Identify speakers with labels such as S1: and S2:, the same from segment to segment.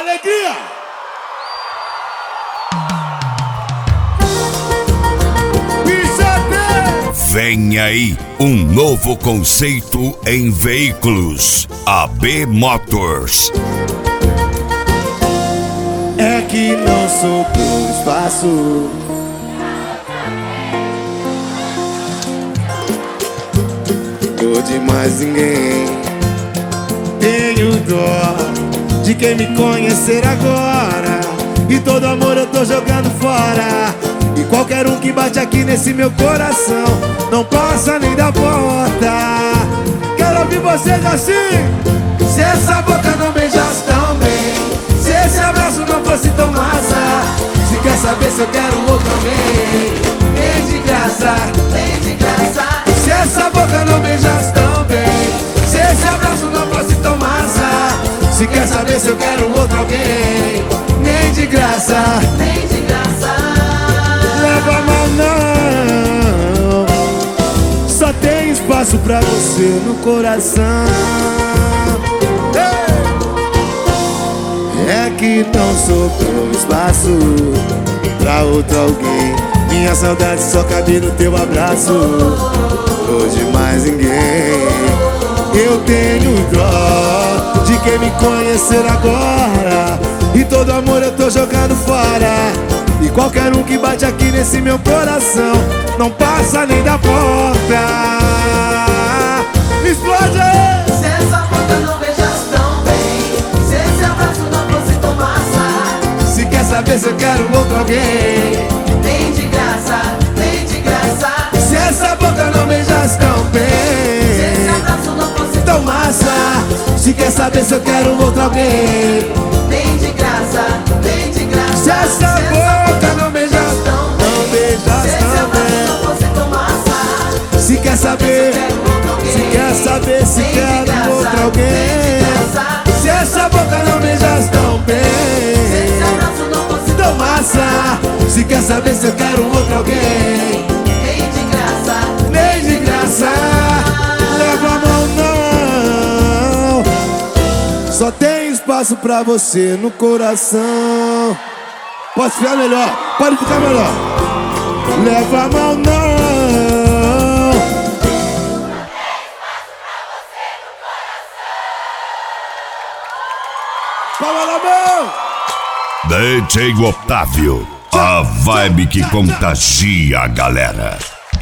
S1: Alegria!
S2: Vem aí um novo conceito em veículos. AB Motors.
S1: É que não sou por espaço, dou de mais ninguém. Tenho dó de quem me conhecer agora, e todo amor eu tô jogando fora. E qualquer um que bate aqui nesse meu coração não passa nem da porta. Quero ouvir vocês assim. Se essa boca não beijasse tão bem, se esse abraço não fosse tão massa, se quer saber se eu quero outro alguém, vem de graça, vem de graça. Se essa boca não beijasse tão bem, se esse abraço não fosse tão massa, se quer saber se eu quero outro alguém, vem de graça, vem de graça. Leva mal não, só tem espaço pra você no coração. É que não sobrou espaço pra outro alguém. Minha saudade só cabe no teu abraço, hoje mais ninguém. Eu tenho dó de quem me conhecer agora, e todo amor eu tô jogando fora. E qualquer um que bate aqui nesse meu coração não passa nem da porta. Explode!
S3: Se essa boca não beijasse tão bem, se esse abraço não fosse tão massa,
S1: se quer saber se eu quero outro alguém,
S3: vem de graça, vem de graça.
S1: se essa boca não beijasse tão
S3: Se esse
S1: bem,
S3: abraço não fosse
S1: tão massa, se quer saber se eu quero outro alguém,
S3: vem de graça, vem de graça.
S1: se essa boca não beijasse tão, não
S3: se
S1: beijasse
S3: esse
S1: tão
S3: abraço
S1: bem,
S3: não fosse tão massa,
S1: se quer saber, se quer saber se
S3: vem de
S1: quero
S3: graça,
S1: outro
S3: vem de
S1: alguém,
S3: graça.
S1: se essa boca não beijasse tão
S3: Se esse
S1: bem,
S3: abraço não fosse
S1: tão massa, se quer saber se eu quero outro alguém,
S3: vem de graça,
S1: nem de graça. Leva a mão não, só tem espaço pra você no coração. Pode ficar melhor, pode ficar melhor. Leva a mão não. Palma na mão.
S2: DJ Otávio, a vibe que contagia a galera.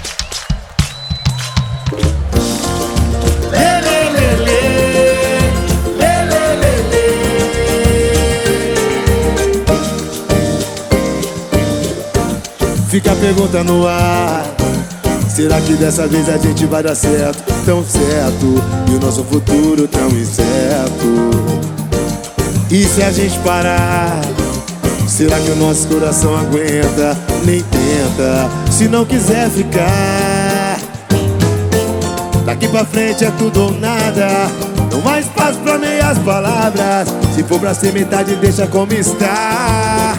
S1: Fica a pergunta no ar, será que dessa vez a gente vai dar certo? Tão certo, e o nosso futuro tão incerto. E se a gente parar, será que o nosso coração aguenta? Nem tenta, se não quiser ficar. Daqui pra frente é tudo ou nada, não há espaço pra meias palavras. Se for pra ser metade, deixa como está.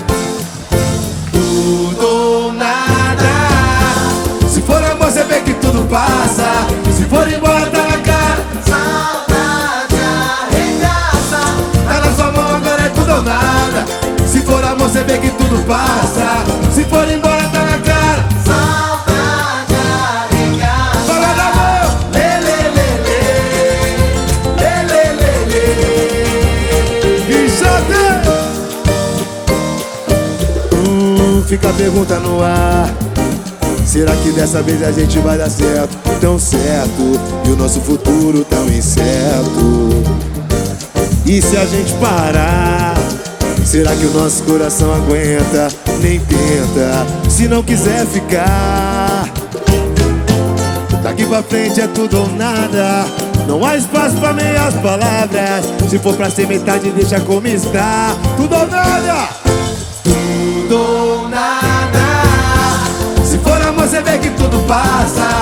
S1: Tudo ou nada. Se for amor, você vê que tudo passa. Se for embora, tá na cara.
S3: saudade arregaça.
S1: Tá na sua mão, agora é tudo ou nada. Se for amor, você vê que tudo passa. Se for embora, tá na cara.
S3: Saudade arregaça.
S1: Fala da mão. Lê, lê, lê, lê. Lê, lê, lê, lê. Bichada. Fica a pergunta no ar, será que dessa vez a gente vai dar certo? Tão certo, e o nosso futuro tão incerto. E se a gente parar, será que o nosso coração aguenta? Nem tenta, se não quiser ficar. Daqui pra frente é tudo ou nada, não há espaço pra meias palavras. Se for pra ser metade, deixa como está. Tudo ou nada. Tudo ou nada. Se for amor, você vê que tudo passa.